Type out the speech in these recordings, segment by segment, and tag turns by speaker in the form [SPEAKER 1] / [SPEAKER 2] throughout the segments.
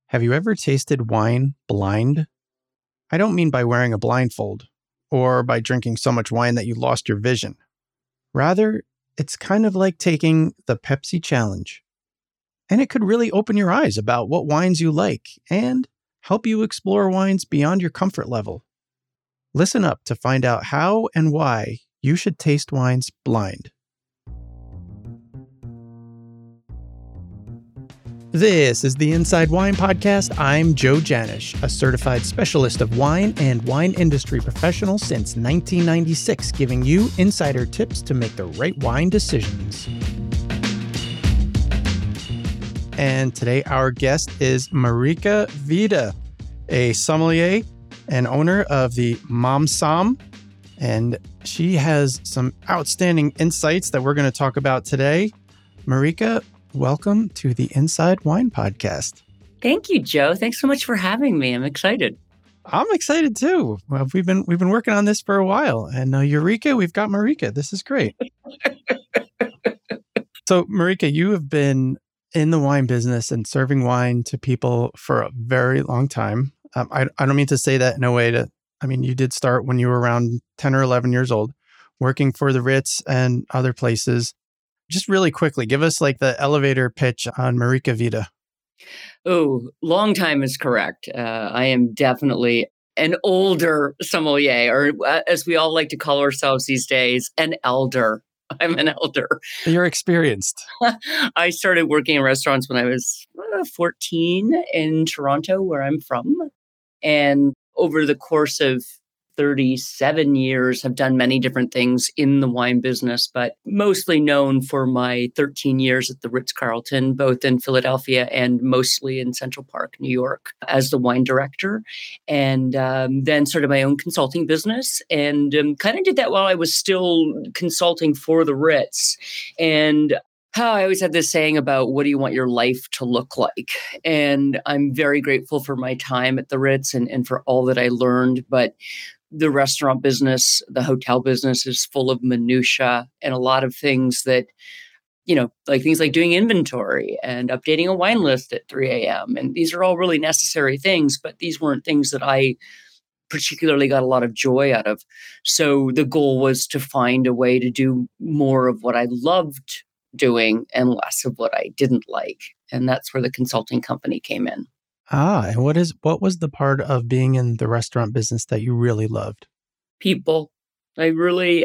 [SPEAKER 1] Have you ever tasted wine blind? I don't mean by wearing a blindfold or by drinking so much wine that you lost your vision. Rather, it's kind of like taking the Pepsi Challenge. And it could really open your eyes about what wines you like and help you explore wines beyond your comfort level. Listen up to find out how and why you should taste wines blind. This is the Inside Wine Podcast. I'm Joe Janish, a certified specialist of wine and wine industry professional since 1996, giving you insider tips to make the right wine decisions. And today our guest is Marika Vida, a sommelier and owner of the Mom Som. And she has some outstanding insights that we're going to talk about today. Marika, welcome to the Inside Wine Podcast.
[SPEAKER 2] Thank you, Joe. Thanks so much for having me. I'm excited.
[SPEAKER 1] I'm excited too. Well, we've been working on this for a while, and Eureka, we've got Marika. This is great. So, Marika, you have been in the wine business and serving wine to people for a very long time. I don't mean to say that in a way you did start when you were around 10 or 11 years old, working for the Ritz and other places. Just really quickly, give us like the elevator pitch on Marika Vida.
[SPEAKER 2] Oh, long time is correct. I am definitely an older sommelier, or as we all like to call ourselves these days, an elder. I'm an elder.
[SPEAKER 1] You're experienced.
[SPEAKER 2] I started working in restaurants when I was 14 in Toronto, where I'm from. And over the course of 37 years, have done many different things in the wine business, but mostly known for my 13 years at the Ritz-Carlton, both in Philadelphia and mostly in Central Park, New York, as the wine director. And then started my own consulting business and kind of did that while I was still consulting for the Ritz. And how I always had this saying about what do you want your life to look like? And I'm very grateful for my time at the Ritz and for all that I learned. But the restaurant business, the hotel business is full of minutia and a lot of things that, like things like doing inventory and updating a wine list at 3 a.m. And these are all really necessary things, but these weren't things that I particularly got a lot of joy out of. So the goal was to find a way to do more of what I loved doing and less of what I didn't like. And that's where the consulting company came in.
[SPEAKER 1] And what was the part of being in the restaurant business that you really loved?
[SPEAKER 2] People. I really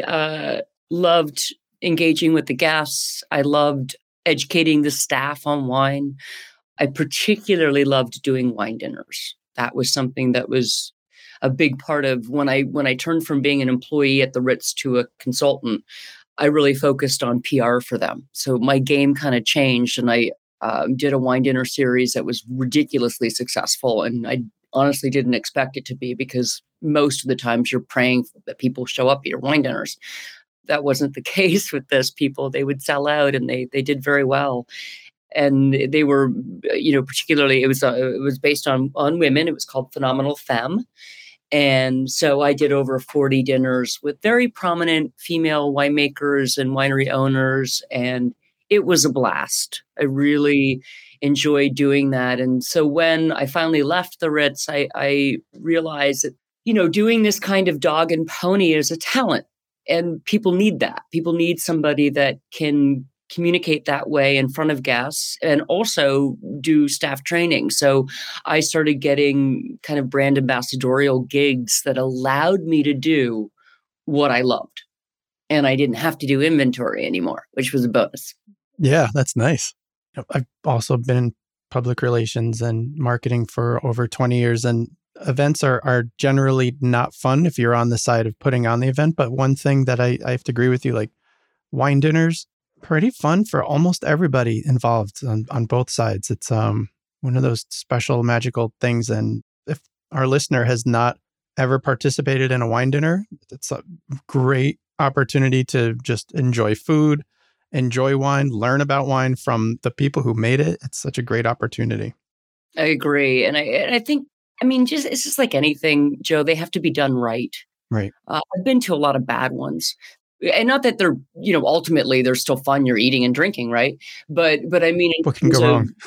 [SPEAKER 2] loved engaging with the guests. I loved educating the staff on wine. I particularly loved doing wine dinners. That was something that was a big part of when I turned from being an employee at the Ritz to a consultant. I really focused on PR for them. So my game kind of changed, and I did a wine dinner series that was ridiculously successful. And I honestly didn't expect it to be, because most of the times you're praying that people show up at your wine dinners. That wasn't the case with this. People, they would sell out, and they did very well. And they were, particularly, it was based on women. It was called Phenomenal Femme. And so I did over 40 dinners with very prominent female winemakers and winery owners, and it was a blast. I really enjoyed doing that. And so when I finally left the Ritz, I realized that, doing this kind of dog and pony is a talent, and people need that. People need somebody that can communicate that way in front of guests and also do staff training. So I started getting kind of brand ambassadorial gigs that allowed me to do what I loved. And I didn't have to do inventory anymore, which was a bonus.
[SPEAKER 1] Yeah, that's nice. I've also been in public relations and marketing for over 20 years, and events are generally not fun if you're on the side of putting on the event. But one thing that I have to agree with you, like wine dinners, pretty fun for almost everybody involved on both sides. It's one of those special magical things. And if our listener has not ever participated in a wine dinner, it's a great opportunity to just enjoy food, enjoy wine, learn about wine from the people who made it. It's such a great opportunity.
[SPEAKER 2] I agree. And I think, it's just like anything, Joe, they have to be done right.
[SPEAKER 1] Right.
[SPEAKER 2] I've been to a lot of bad ones. And not that they're, ultimately they're still fun. You're eating and drinking, right? But I mean, in
[SPEAKER 1] What can
[SPEAKER 2] terms
[SPEAKER 1] go
[SPEAKER 2] of,
[SPEAKER 1] wrong?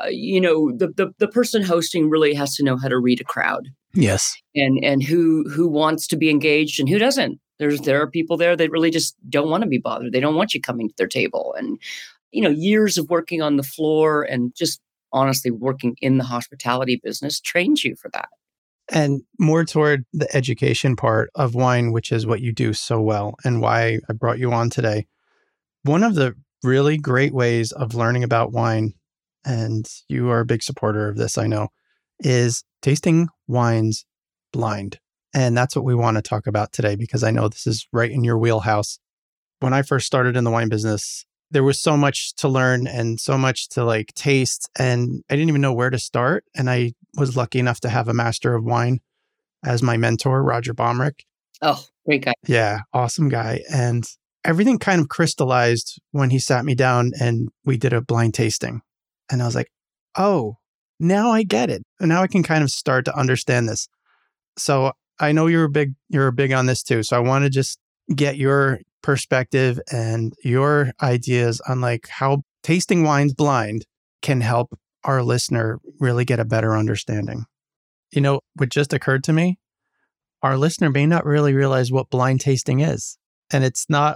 [SPEAKER 2] the person hosting really has to know how to read a crowd
[SPEAKER 1] Yes.
[SPEAKER 2] and who wants to be engaged and who doesn't. There are people there that really just don't want to be bothered. They don't want you coming to their table. And, years of working on the floor and just honestly working in the hospitality business trains you for that.
[SPEAKER 1] And more toward the education part of wine, which is what you do so well and why I brought you on today. One of the really great ways of learning about wine, and you are a big supporter of this, I know, is tasting wines blind. And that's what we want to talk about today, because I know this is right in your wheelhouse. When I first started in the wine business, there was so much to learn and so much to taste, and I didn't even know where to start. And I was lucky enough to have a master of wine as my mentor, Roger Baumrick.
[SPEAKER 2] Oh, great guy.
[SPEAKER 1] Yeah, awesome guy. And everything kind of crystallized when he sat me down and we did a blind tasting. And I was like, oh, now I get it. And now I can kind of start to understand this. So I know you're big on this too. So I want to just get your perspective and your ideas on how tasting wines blind can help our listener really get a better understanding. What just occurred to me, our listener may not really realize what blind tasting is. And it's not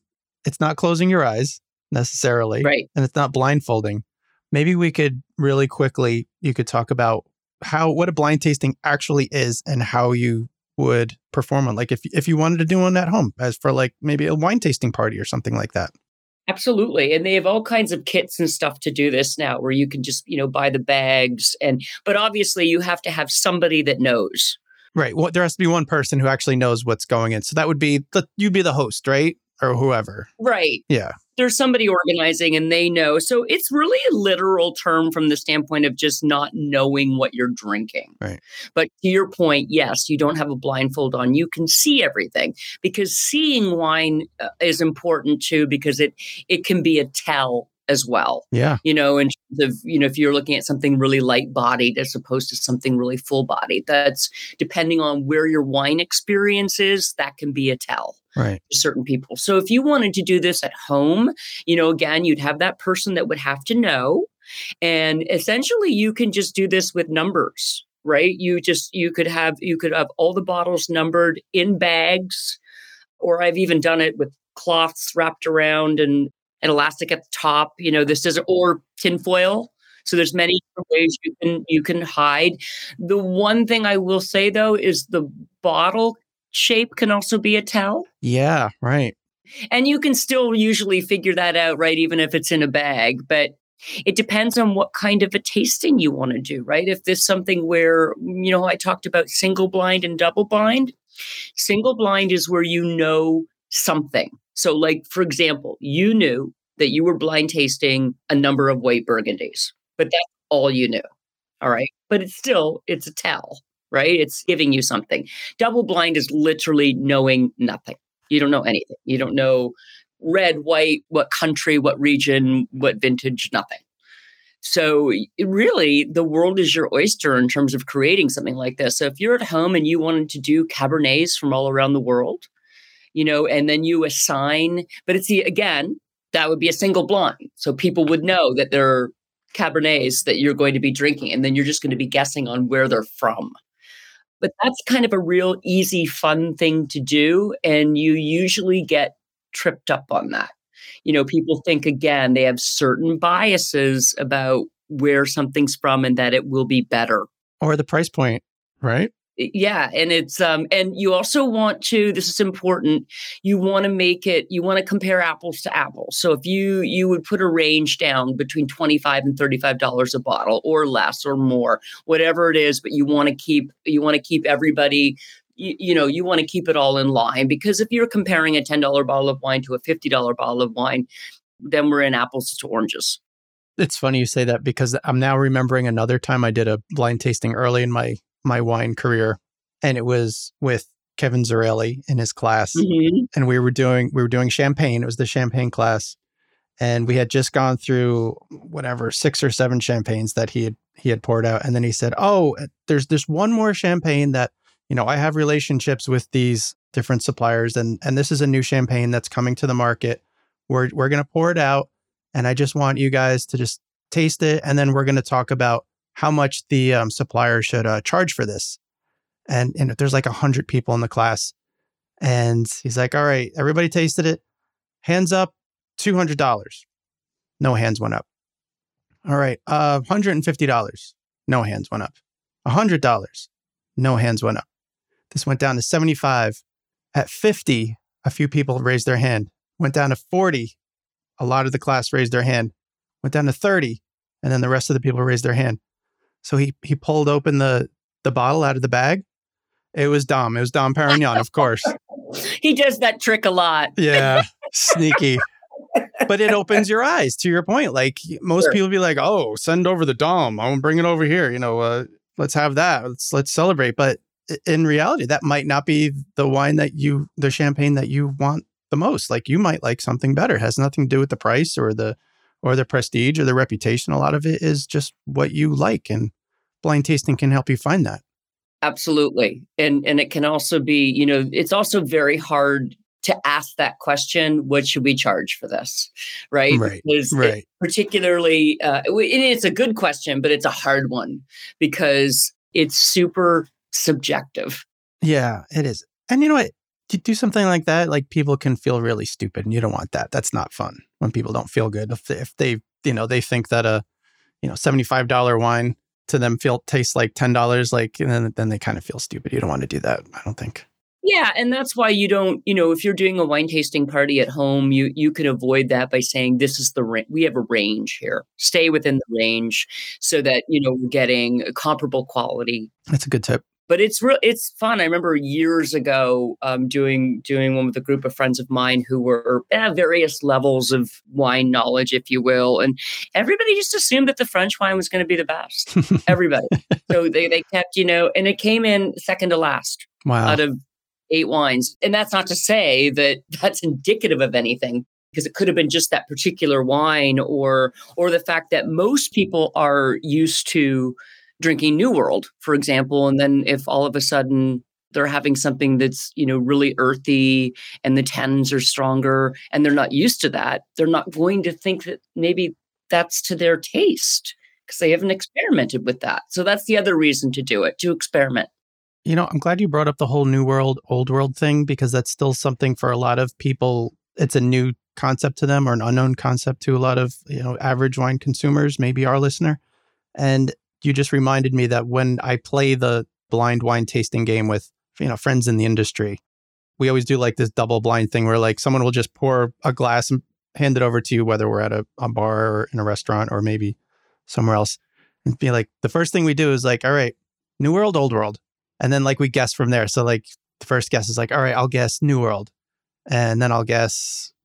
[SPEAKER 1] closing your eyes necessarily.
[SPEAKER 2] Right.
[SPEAKER 1] And it's not blindfolding. Maybe we could really quickly, you could talk about what a blind tasting actually is and how you would perform one. If you wanted to do one at home as for maybe a wine tasting party or something like that.
[SPEAKER 2] Absolutely. And they have all kinds of kits and stuff to do this now where you can just, buy the bags but obviously you have to have somebody that knows.
[SPEAKER 1] Right. Well, there has to be one person who actually knows what's going in. So that would be you'd be the host, right? Or whoever.
[SPEAKER 2] Right.
[SPEAKER 1] Yeah.
[SPEAKER 2] There's somebody organizing and they know. So it's really a literal term from the standpoint of just not knowing what you're drinking.
[SPEAKER 1] Right.
[SPEAKER 2] But to your point, yes, you don't have a blindfold on. You can see everything because seeing wine is important too, because it can be a tell as well.
[SPEAKER 1] Yeah.
[SPEAKER 2] In terms of, if you're looking at something really light bodied as opposed to something really full bodied, that's depending on where your wine experience is, that can be a tell.
[SPEAKER 1] Right.
[SPEAKER 2] To certain people. So if you wanted to do this at home, again, you'd have that person that would have to know. And essentially you can just do this with numbers, right? You could have all the bottles numbered in bags, or I've even done it with cloths wrapped around and an elastic at the top, this is, or tinfoil. So there's many different ways you can hide. The one thing I will say though is the bottle shape can also be a tell.
[SPEAKER 1] Yeah, right.
[SPEAKER 2] And you can still usually figure that out, right? Even if it's in a bag, but it depends on what kind of a tasting you want to do, right? If there's something where, I talked about single blind and double blind. Single blind is where you know something. So for example, you knew that you were blind tasting a number of white Burgundies, but that's all you knew. All right. But it's a tell. Right? It's giving you something. Double blind is literally knowing nothing. You don't know anything. You don't know red, white, what country, what region, what vintage, nothing. So really, the world is your oyster in terms of creating something like this. So if you're at home and you wanted to do Cabernets from all around the world, and then you assign, but again, that would be a single blind. So people would know that they're Cabernets that you're going to be drinking, and then you're just going to be guessing on where they're from. But that's kind of a real easy, fun thing to do. And you usually get tripped up on that. People think, again, they have certain biases about where something's from and that it will be better.
[SPEAKER 1] Or the price point, right?
[SPEAKER 2] Yeah. And it's, and you also want to, this is important, you want to compare apples to apples. So if you would put a range down between $25 and $35 a bottle or less or more, whatever it is, but you want to keep everybody, you want to keep it all in line, because if you're comparing a $10 bottle of wine to a $50 bottle of wine, then we're in apples to oranges.
[SPEAKER 1] It's funny you say that, because I'm now remembering another time I did a blind tasting early in my wine career, and it was with Kevin Zarelli in his class.
[SPEAKER 2] Mm-hmm.
[SPEAKER 1] And we were doing champagne. It was the champagne class. And we had just gone through 6 or 7 champagnes that he had poured out. And then he said, "Oh, there's one more champagne that I have relationships with these different suppliers, and this is a new champagne that's coming to the market. We're going to pour it out, and I just want you guys to just taste it, and then we're going to talk about how much the supplier should charge for this. And there's like 100 people in the class, and he's like, "All right, everybody tasted it. Hands up, $200." No hands went up. All right, $150. No hands went up. $100. No hands went up. This went down to 75. At 50, a few people raised their hand. Went down to 40. A lot of the class raised their hand. Went down to 30, and then the rest of the people raised their hand. So he pulled open the bottle out of the bag. It was Dom. It was Dom Perignon, of course.
[SPEAKER 2] He does that trick a lot.
[SPEAKER 1] Yeah, sneaky. But it opens your eyes, to your point. Like most people be like, "Oh, send over the Dom. I'm bring it over here. Let's have that. Let's celebrate." But in reality, that might not be the champagne that you want the most. Like you might like something better. It has nothing to do with the price or the prestige or the reputation. A lot of it is just what you like, and blind tasting can help you find that.
[SPEAKER 2] Absolutely. And it can also be, it's also very hard to ask that question, what should we charge for this? Right.
[SPEAKER 1] Right.
[SPEAKER 2] Particularly, it's a good question, but it's a hard one because it's super subjective.
[SPEAKER 1] Yeah, it is. And you know what? To do something like that, like people can feel really stupid, and you don't want that. That's not fun when people don't feel good. If they they think that a $75 wine to them tastes like $10, like, and then they kind of feel stupid. You don't want to do that, I don't think.
[SPEAKER 2] Yeah. And that's why you don't, if you're doing a wine tasting party at home, you can avoid that by saying, this is we have a range here. Stay within the range so that, we're getting a comparable quality.
[SPEAKER 1] That's a good tip.
[SPEAKER 2] But it's fun. I remember years ago doing one with a group of friends of mine who were at various levels of wine knowledge, if you will. And everybody just assumed that the French wine was going to be the best. Everybody. So they kept, and it came in second to last.
[SPEAKER 1] Wow.
[SPEAKER 2] Out of 8 wines. And that's not to say that that's indicative of anything, because it could have been just that particular wine or the fact that most people are used to drinking New World, for example. And then if all of a sudden they're having something that's, really earthy and the tannins are stronger and they're not used to that, they're not going to think that maybe that's to their taste because they haven't experimented with that. So that's the other reason to do it, to experiment.
[SPEAKER 1] I'm glad you brought up the whole New World, Old World thing, because that's still something for a lot of people. It's a new concept to them or an unknown concept to a lot of, average wine consumers, maybe our listener. And you just reminded me that when I play the blind wine tasting game with, friends in the industry, we always do like this double blind thing where like someone will just pour a glass and hand it over to you, whether we're at a bar or in a restaurant or maybe somewhere else, and be like, the first thing we do is like, all right, New World, Old World. And then like we guess from there. So like the first guess is like, all right, I'll guess New World. And then I'll guess,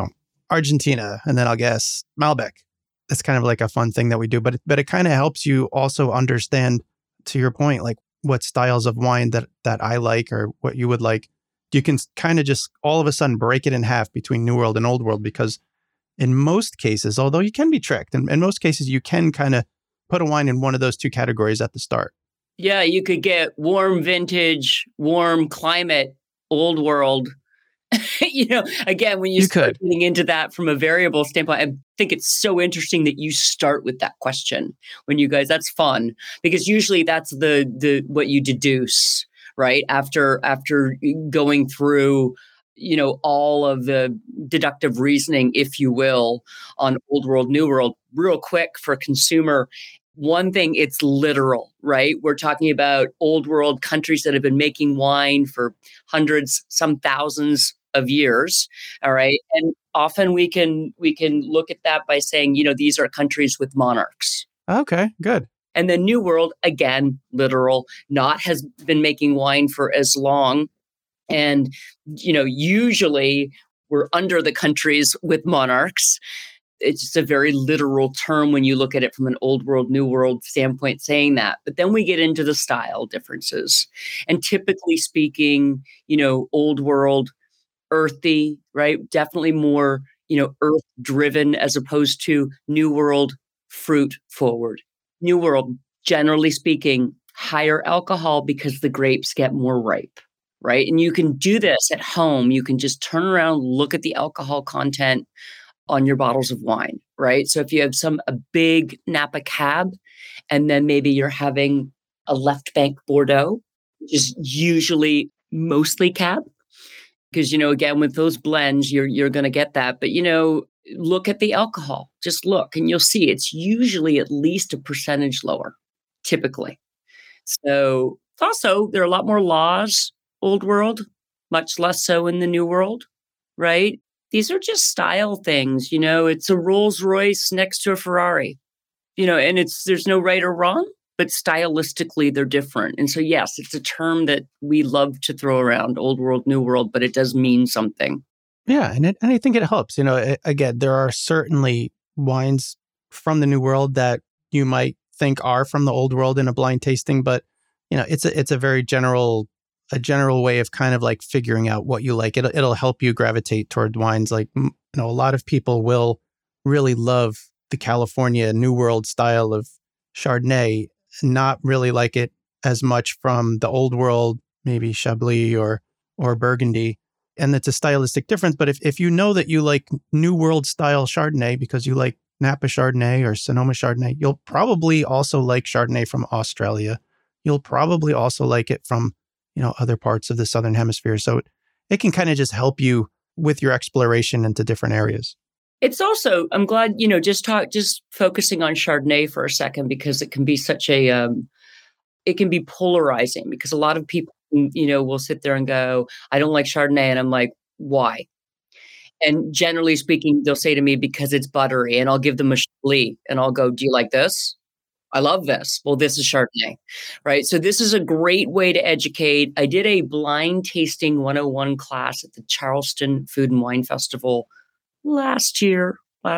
[SPEAKER 1] Argentina. And then I'll guess Malbec. It's kind of like a fun thing that we do, but it kind of helps you also understand, to your point, like what styles of wine that I like or what you would like. You can kind of just all of a sudden break it in half between New World and Old World, because in most cases, although you can be tricked, in most cases, you can kind of put a wine in one of those two categories at the start.
[SPEAKER 2] Yeah, you could get warm vintage, warm climate, Old World. Again, when you start getting into that from a variable standpoint, I think it's so interesting that you start with that question when you guys, that's fun, because usually that's the what you deduce, right? After going through, all of the deductive reasoning, if you will, on Old World, New World, real quick for consumer. One thing, it's literal, right? We're talking about Old World countries that have been making wine for hundreds, some thousands of years. All right. And often we can look at that by saying, these are countries with monarchs.
[SPEAKER 1] Okay, good.
[SPEAKER 2] And then New World, again, literal, has been making wine for as long. And, usually we're under the countries with monarchs. It's just a very literal term when you look at it from an Old World, New World standpoint, saying that. But then we get into the style differences. And typically speaking, Old World, earthy, right? Definitely more, earth driven as opposed to New World, fruit forward. New World, generally speaking, higher alcohol because the grapes get more ripe, right? And you can do this at home. You can just turn around, look at the alcohol content on your bottles of wine, right? So if you have a big Napa Cab, and then maybe you're having a Left Bank Bordeaux, which is usually mostly Cab, because, again, with those blends, you're going to get that. But, look at the alcohol. Just look, and you'll see it's usually at least a percentage lower, typically. So also, there are a lot more laws, Old World, much less so in the New World, right? These are just style things, it's a Rolls Royce next to a Ferrari, and there's no right or wrong, but stylistically they're different. And so, yes, it's a term that we love to throw around, Old World, New World, but it does mean something.
[SPEAKER 1] Yeah. And I think it helps. Again, there are certainly wines from the New World that you might think are from the Old World in a blind tasting, but, it's a very general way of kind of like figuring out what you like. It'll help you gravitate toward wines. Like, a lot of people will really love the California New World style of Chardonnay, not really like it as much from the Old World, maybe Chablis or Burgundy. And it's a stylistic difference. But if you know that you like New World style Chardonnay because you like Napa Chardonnay or Sonoma Chardonnay, you'll probably also like Chardonnay from Australia. You'll probably also like it from, other parts of the Southern Hemisphere. So it can kind of just help you with your exploration into different areas.
[SPEAKER 2] It's also, I'm glad, just focusing on Chardonnay for a second, because it can be it can be polarizing, because a lot of people, will sit there and go, I don't like Chardonnay. And I'm like, why? And generally speaking, they'll say to me, because it's buttery, and I'll give them a Chablis and I'll go, do you like this? I love this. Well, this is Chardonnay, right? So this is a great way to educate. I did a blind tasting 101 class at the Charleston Food and Wine Festival last year.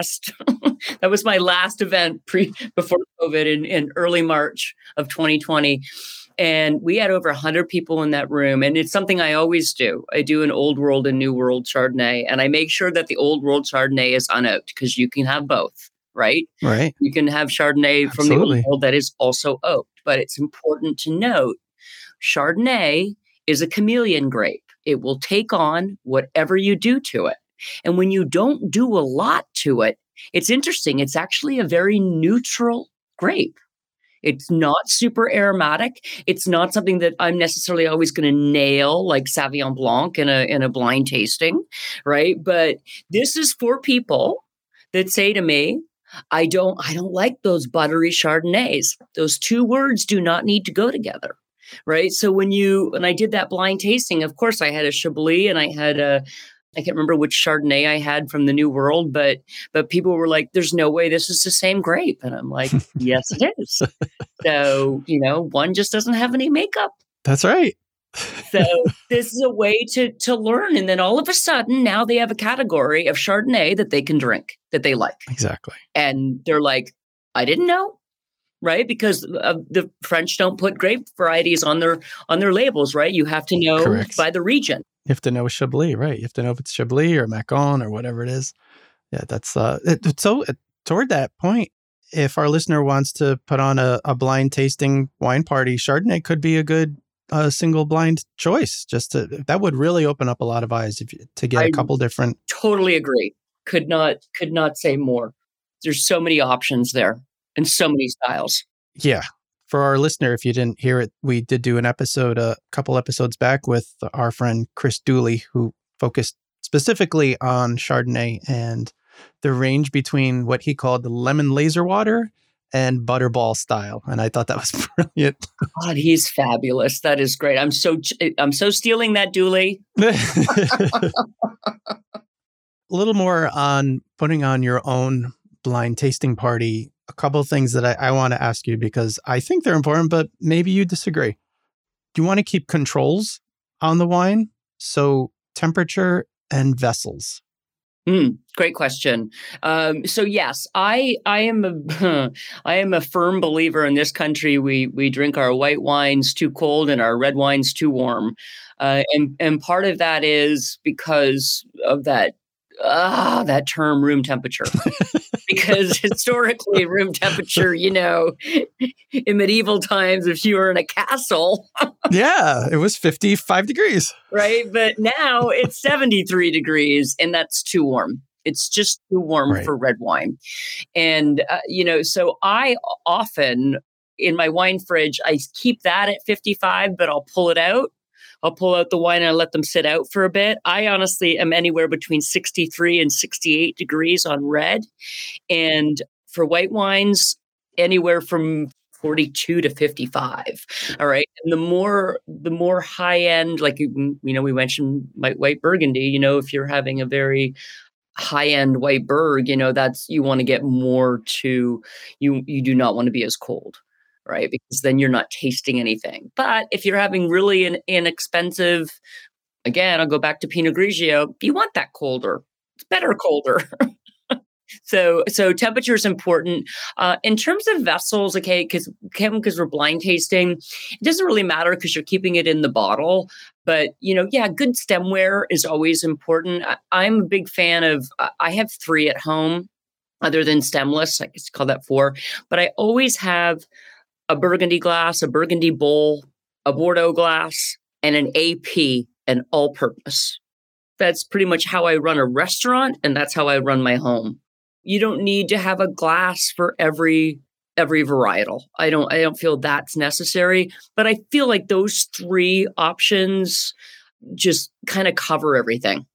[SPEAKER 2] That was my last event before COVID in early March of 2020. And we had over 100 people in that room. And it's something I always do. I do an Old World and New World Chardonnay. And I make sure that the Old World Chardonnay is unoaked, because you can have both. Right?
[SPEAKER 1] Right.
[SPEAKER 2] You can have Chardonnay from the Old World that is also oaked. But it's important to note, Chardonnay is a chameleon grape. It will take on whatever you do to it. And when you don't do a lot to it, it's interesting. It's actually a very neutral grape. It's not super aromatic. It's not something that I'm necessarily always going to nail, like Sauvignon Blanc in a blind tasting, right? But this is for people that say to me, I don't like those buttery Chardonnays. Those two words do not need to go together, right? So when I did that blind tasting, of course I had a Chablis, and I had I can't remember which Chardonnay I had from the New World, but people were like, there's no way this is the same grape. And I'm like, yes, it is. So, one just doesn't have any makeup.
[SPEAKER 1] That's right.
[SPEAKER 2] So this is a way to learn. And then all of a sudden, now they have a category of Chardonnay that they can drink, that they like.
[SPEAKER 1] Exactly.
[SPEAKER 2] And they're like, I didn't know, right? Because the French don't put grape varieties on their labels, right? You have to know
[SPEAKER 1] Correct.
[SPEAKER 2] by the region.
[SPEAKER 1] You have to know Chablis, right? You have to know if it's Chablis or Macon or whatever it is. Yeah, that's so toward that point, if our listener wants to put on a blind tasting wine party, Chardonnay could be a good single blind choice. That would really open up a lot of eyes to get a couple different.
[SPEAKER 2] Totally agree. Could not say more. There's so many options there and so many styles.
[SPEAKER 1] Yeah. For our listener, if you didn't hear it, we did do an episode a couple episodes back with our friend Chris Dooley, who focused specifically on Chardonnay and the range between what he called the lemon laser water and butterball style. And I thought that was brilliant.
[SPEAKER 2] God, he's fabulous. That is great. I'm so stealing that, Dooley.
[SPEAKER 1] A little more on putting on your own blind tasting party. A couple of things that I want to ask you, because I think they're important, but maybe you disagree. Do you want to keep controls on the wine? So temperature and vessels.
[SPEAKER 2] Great question. So yes, I am a firm believer in this country. We drink our white wines too cold and our red wines too warm, and part of that is because of that term room temperature. because historically room temperature, in medieval times, if you were in a castle,
[SPEAKER 1] Yeah, it was 55 degrees.
[SPEAKER 2] right? But now it's 73 degrees and that's too warm. It's just too warm
[SPEAKER 1] Right.
[SPEAKER 2] for red wine. And, so I often in my wine fridge, I keep that at 55, but I'll pull it out. I'll pull out the wine and I let them sit out for a bit. I honestly am anywhere between 63 and 68 degrees on red. And for white wines, anywhere from 42 to 55. All right. And the more high end, like, we mentioned white Burgundy, if you're having a very high end white Burg, that's, you want to get more to, you do not want to be as cold, right? Because then you're not tasting anything. But if you're having really an inexpensive, again, I'll go back to Pinot Grigio, you want that colder. It's better colder. So temperature is important. In terms of vessels, okay, because we're blind tasting, it doesn't really matter because you're keeping it in the bottle. But, good stemware is always important. I'm a big fan of, I have 3 at home other than stemless. I guess call that 4. But I always have a Burgundy glass, a Burgundy bowl, a Bordeaux glass, and an AP, an all-purpose. That's pretty much how I run a restaurant, and that's how I run my home. You don't need to have a glass for every varietal. I don't feel that's necessary, but I feel like those 3 options just kind of cover everything.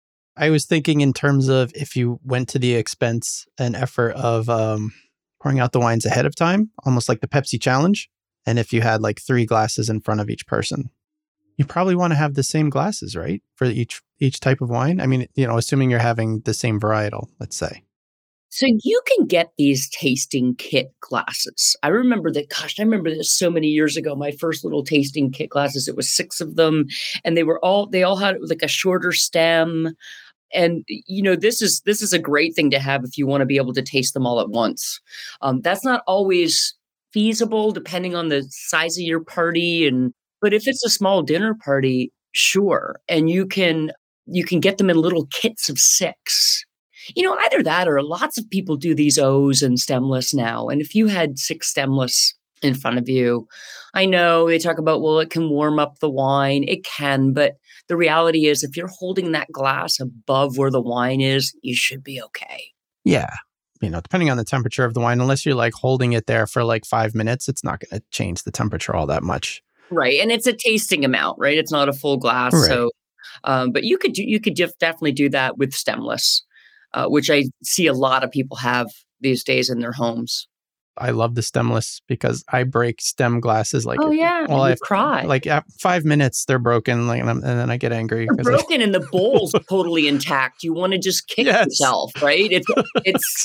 [SPEAKER 1] I was thinking in terms of if you went to the expense and effort of pouring out the wines ahead of time, almost like the Pepsi challenge. And if you had like 3 glasses in front of each person, you probably want to have the same glasses, right? For each type of wine. I mean, assuming you're having the same varietal, let's say.
[SPEAKER 2] So you can get these tasting kit glasses. I remember this so many years ago, my first little tasting kit glasses, it was 6 of them and they all had like a shorter stem. And, this is a great thing to have if you want to be able to taste them all at once. That's not always feasible depending on the size of your party. But if it's a small dinner party, sure. And you can get them in little kits of 6. Either that or lots of people do these O's and stemless now. And if you had 6 stemless in front of you, I know they talk about, well, it can warm up the wine. It can, but the reality is if you're holding that glass above where the wine is, you should be okay.
[SPEAKER 1] Yeah. Depending on the temperature of the wine, unless you're like holding it there for like 5 minutes, it's not going to change the temperature all that much.
[SPEAKER 2] Right. And it's a tasting amount, right? It's not a full glass.
[SPEAKER 1] Right.
[SPEAKER 2] So, but you could definitely do that with stemless. Which I see a lot of people have these days in their homes.
[SPEAKER 1] I love the stemless because I break stem glasses like,
[SPEAKER 2] oh yeah, well, I cry.
[SPEAKER 1] Like at 5 minutes they're broken, like, and then I get angry.
[SPEAKER 2] They're broken and the bowl's totally intact. You want to just kick yourself, right? It's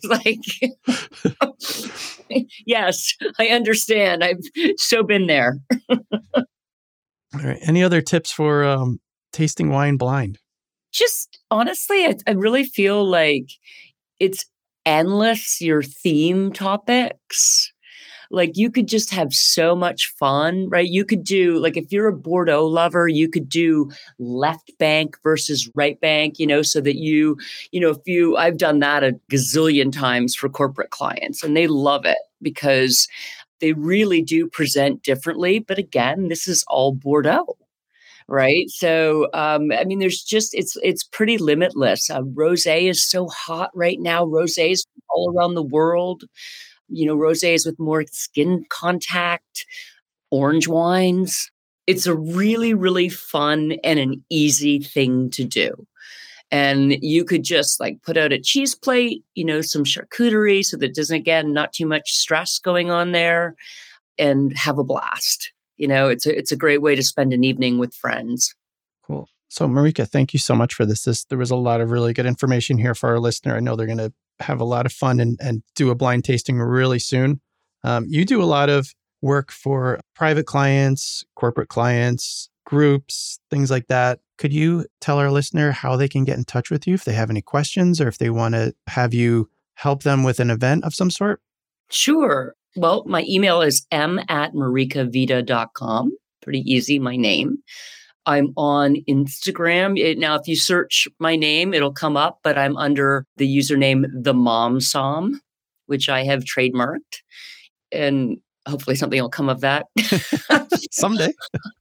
[SPEAKER 2] like, yes, I understand. I've so been there.
[SPEAKER 1] All right. Any other tips for tasting wine blind?
[SPEAKER 2] Just honestly, I really feel like it's endless, your theme topics. Like you could just have so much fun, right? You could do, like, if you're a Bordeaux lover, you could do left bank versus right bank, so that I've done that a gazillion times for corporate clients and they love it because they really do present differently. But again, this is all Bordeaux. Right. So, there's just, it's pretty limitless. Rosé is so hot right now. Rosés all around the world, rosés with more skin contact, orange wines. It's a really, really fun and an easy thing to do. And you could just like put out a cheese plate, some charcuterie so that doesn't, again, not too much stress going on there and have a blast. It's a great way to spend an evening with friends.
[SPEAKER 1] Cool. So Marika, thank you so much for this. There was a lot of really good information here for our listener. I know they're going to have a lot of fun and do a blind tasting really soon. You do a lot of work for private clients, corporate clients, groups, things like that. Could you tell our listener how they can get in touch with you if they have any questions or if they want to have you help them with an event of some sort?
[SPEAKER 2] Sure. Well, my email is m@marikavita.com. Pretty easy, my name. I'm on Instagram. Now, if you search my name, it'll come up, but I'm under the username The Mom Som, which I have trademarked. And hopefully something will come of that.
[SPEAKER 1] Someday.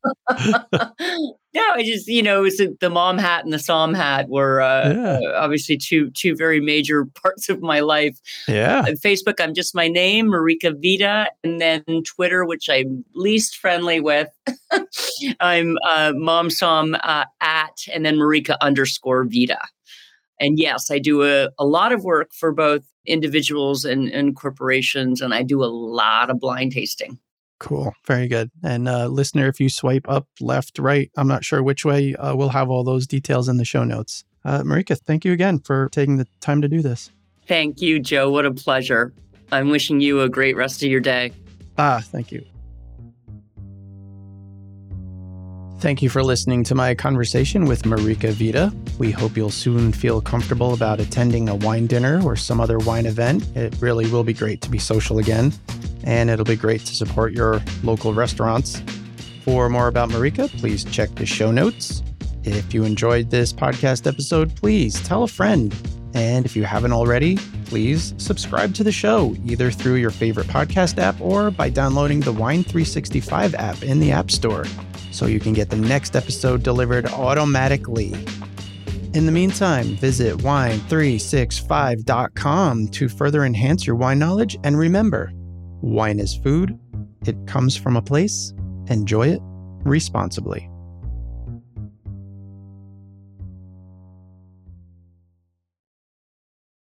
[SPEAKER 2] No, I just, it's the mom hat and the Som hat were obviously two very major parts of my life.
[SPEAKER 1] Yeah.
[SPEAKER 2] Facebook, I'm just my name, Marika Vida. And then Twitter, which I'm least friendly with, I'm Mom Som at, and then Marika _Vida. And yes, I do a lot of work for both individuals and corporations, and I do a lot of blind tasting.
[SPEAKER 1] Cool. Very good. And listener, if you swipe up, left, right, I'm not sure which way, we'll have all those details in the show notes. Marika, thank you again for taking the time to do this.
[SPEAKER 2] Thank you, Joe. What a pleasure. I'm wishing you a great rest of your day.
[SPEAKER 1] Thank you. Thank you for listening to my conversation with Marika Vida. We hope you'll soon feel comfortable about attending a wine dinner or some other wine event. It really will be great to be social again, and it'll be great to support your local restaurants. For more about Marika, please check the show notes. If you enjoyed this podcast episode, please tell a friend. And if you haven't already, please subscribe to the show, either through your favorite podcast app or by downloading the Wine 365 app in the App Store, so you can get the next episode delivered automatically. In the meantime, visit wine365.com to further enhance your wine knowledge. And remember, wine is food. It comes from a place. Enjoy it responsibly.